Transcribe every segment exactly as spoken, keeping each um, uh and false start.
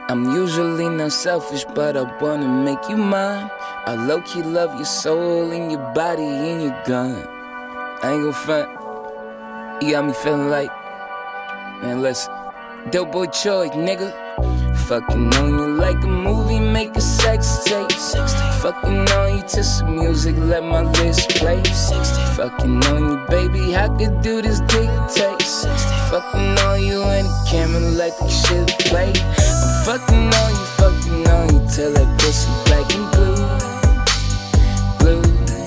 I'm usually not selfish, but I wanna make you mine. I low-key love your soul and your body and your gun. I ain't gon' front. You got me feeling like, man, listen, dope boy Troy, nigga. Fucking on you like a movie, make a sex tape. Fucking on you to some music, let my list play. Fucking on you, baby, I could do this dictate. Fucking on you and the camera like the shit play. I'm fucking on you, fucking on you till that pussy black and blue, blue.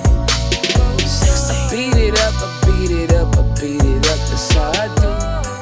I beat it up, I beat it up, I beat it up, that's how I do.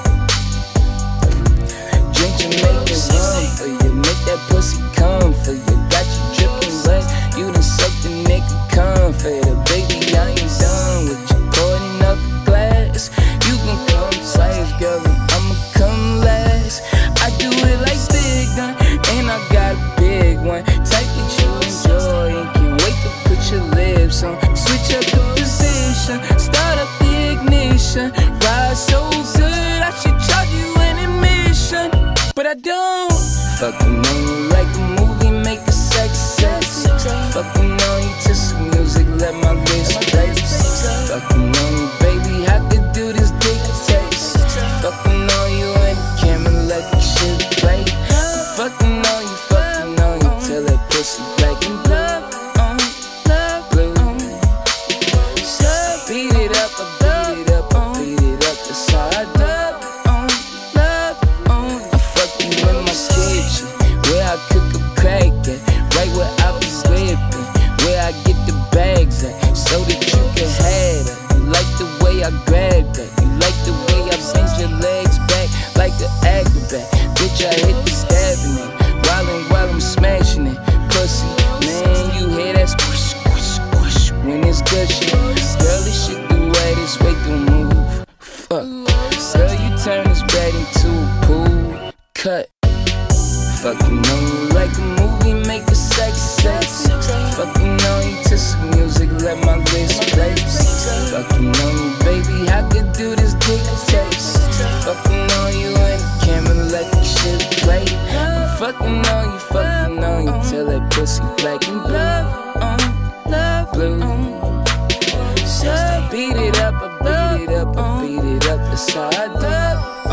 Drink Jamaican rum for you, make that pussy come for you. Got you dripping wet, you done sucked the nigga cum for you. Baby, I ain't done with you, pouring up a glass. You gon' come twice, girl, and I'ma come last. I do it like Big Gun, and I got a big one. Type that you enjoy and can't wait to put your lips on. Switch up the position, start up the ignition. Ride so good, I should charge you an admission, but I don't. Fucking on you like a movie, make a sex sex. Fucking on you to some music, let my wrist play. Fucking on you, baby, I could do this dictate. Fucking on you and the camera let the shit play. I'm fucking on you, fucking on you till that pussy black and blue, blue. I beat it up, I beat it up, I beat it up, that's how I do. I fuck you in my kitchen, where I cook a crack at, right where I be whipping, where I get the bags at, so that you can have it. You like the way I grab that, you like the way I bend your legs back like an acrobat. Bitch, I hit the stabbing it, wildin' while I'm smashing it. Pussy, man, you hear that squish, squish, squish when it's gushy. Girl, this shit the wettest, wait to move. Fuck, girl, you turn this bed into a pool. Cut. Fucking on you like a movie, make a sex sex. Fucking on you to some music, let my wrist play. Fucking on you, baby, I could do this dictate. Fucking on you and the camera let the shit play. I'm fucking on you, fucking on you till that pussy black and blue, blue. I beat it up, I beat it up, I beat it up, that's how I do.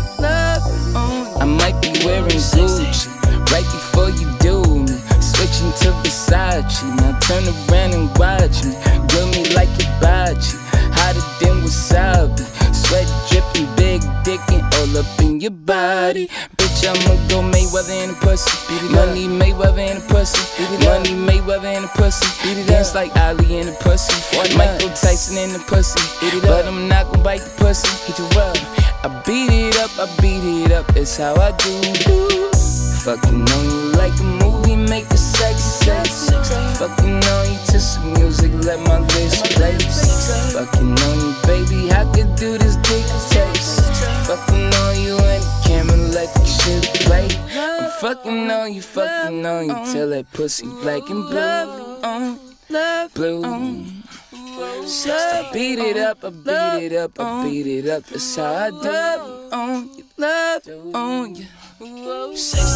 I might be wearing Gucci right before you do me. Switching to Versace, now turn around and watch me. Grill me like hibachi, hotter than wasabi. Sweat dripping, big dick and all up in your body. Bitch, I'ma go Mayweather in the pussy. Money Mayweather in the pussy. Money Mayweather in the pussy. Dance like Ali in the pussy. Michael Tyson in the pussy. But I'm not gon' bite the pussy. Hit you up. I beat it up, I beat it up, that's how I do. Fucking on you like a movie, make a sex sex. Fucking on you to some music, let my list play. Fucking on you, baby, I could do this dictate. Fucking on you and the camera let the shit play. I'm fucking on you, fucking on you till that pussy black and blue, blue. I beat it up, I beat it up, I beat it up, that's how I do. Love on you, love on you.